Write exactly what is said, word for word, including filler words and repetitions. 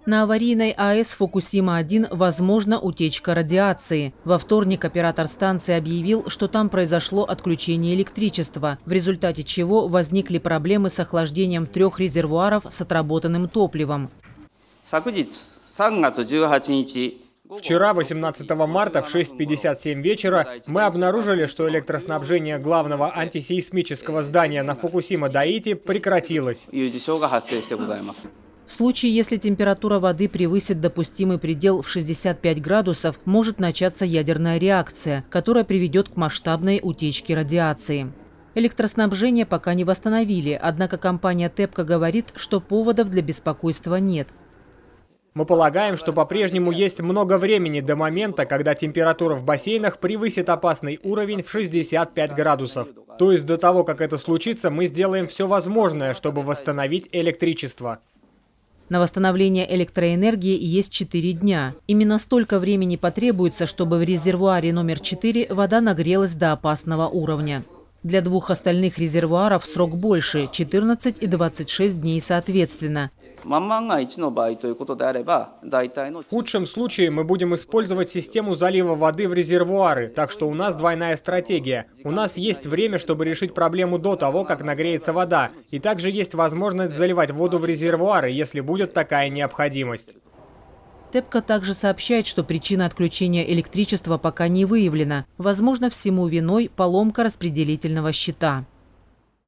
На аварийной АЭС Фукусима-один возможна утечка радиации. Во вторник оператор станции объявил, что там произошло отключение электричества, в результате чего возникли проблемы с охлаждением трех резервуаров с отработанным топливом. Вчера, восемнадцатого марта, в шесть пятьдесят семь вечера, мы обнаружили, что электроснабжение главного антисейсмического здания на Фукусима-Дайити прекратилось. В случае, если температура воды превысит допустимый предел в шестьдесят пять градусов, может начаться ядерная реакция, которая приведет к масштабной утечке радиации. Электроснабжение пока не восстановили, однако компания ТЭПКО говорит, что поводов для беспокойства нет. Мы полагаем, что по-прежнему есть много времени до момента, когда температура в бассейнах превысит опасный уровень в шестьдесят пять градусов. То есть до того, как это случится, мы сделаем все возможное, чтобы восстановить электричество. На восстановление электроэнергии есть четыре дня. Именно столько времени потребуется, чтобы в резервуаре номер четыре вода нагрелась до опасного уровня. Для двух остальных резервуаров срок больше – четырнадцать и двадцать шесть дней соответственно. В худшем случае мы будем использовать систему залива воды в резервуары, так что у нас двойная стратегия. У нас есть время, чтобы решить проблему до того, как нагреется вода, и также есть возможность заливать воду в резервуары, если будет такая необходимость. ТЭПКО также сообщает, что причина отключения электричества пока не выявлена. Возможно, всему виной поломка распределительного щита.